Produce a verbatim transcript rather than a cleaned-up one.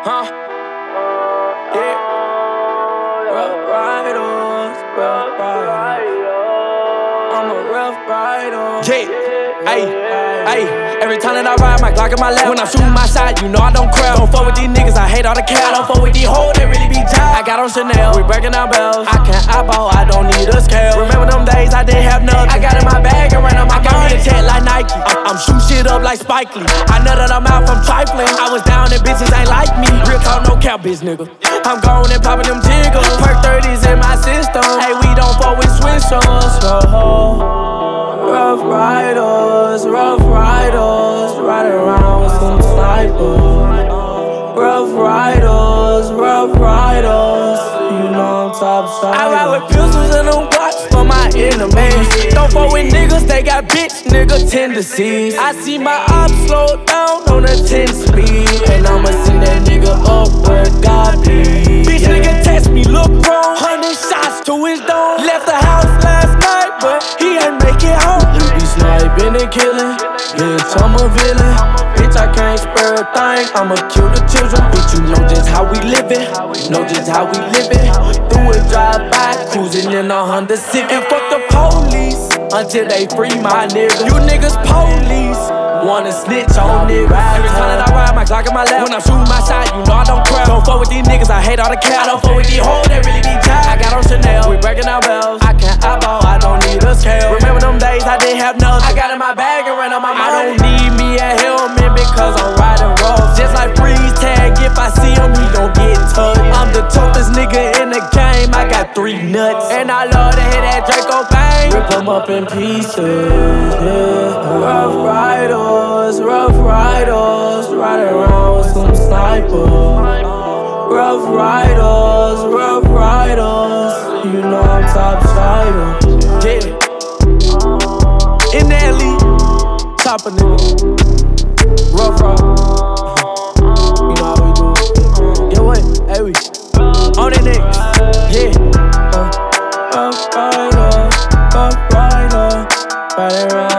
Huh? Yeah. Rough Riders, Rough Riders. I'm a Rough Rider. Yeah. Ayy, ayy. Every time that I ride, my Glock in my lap. When I'm shooting my shot, you know I don't crowd. Don't fuck with these niggas, I hate all the cat. I don't fuck with these hoes, they really be tired. I got on Chanel, we breaking down bells. I can't eyeball, I don't need a scale. Remember them days I didn't have nothing. I got in my bag and ran on my got me a tag like Nike. I'm, I'm shoot shit up like Spike Lee. I know that I'm out from trifling. I was down and bitches ain't like me. Real talk, no cap, bitch nigga. I'm gone and popping them jiggles. Perk thirties in my system. Hey, we don't fuck with switchers. So, Rough Riders, Rough Riders, riding around with some snipers. Rough Riders, Rough Riders, you know I'm top side. I ride with pistols and them blocks for my enemies. Don't fuck with niggas, they got bitch nigga tendencies. I see my ops slow down on a ten speed, and I'ma send that nigga up where God please. Bitch nigga test me, look wrong, hundred shots to his dome. Left the house last night, but he ain't make it home. You be sniping and killing, bitch I'm a villain. Bitch I can't spare a thing, I'ma kill the children. Bitch you know just how we living, know just how we living. Through a drive-by, cruising in a Honda Civic. And fuck the police until they free my nigga. You niggas police wanna snitch on niggas. Every time that I ride, my Glock in my lap. When I'm shooting my shot, you know I don't crowd. Don't fuck with these niggas, I hate all the cat. I don't fuck with these hoes, they really be tired. I got on Chanel, we breaking down bells. I can't eyeball, I don't need a scale. Remember them days I didn't have nothing. I got in my bag and ran on my money. I don't need me a helmet because I'm riding rough. Just like freeze tag, if I see him, he gon' get touched. I'm the toughest nigga in the game, I got three nuts. And I love to hit that Draco bang, rip them up in pieces, yeah. Rough Riders, Rough Riders, riding around with some snipers. Rough Riders, Rough Riders, you know I'm top side. Yeah. In the alley, top of nigga. Rough Rider. You know how we do. Yeah, what? Hey, we on that nigga. Yeah. Uh, Rough Rider, Rough Rider, riding around.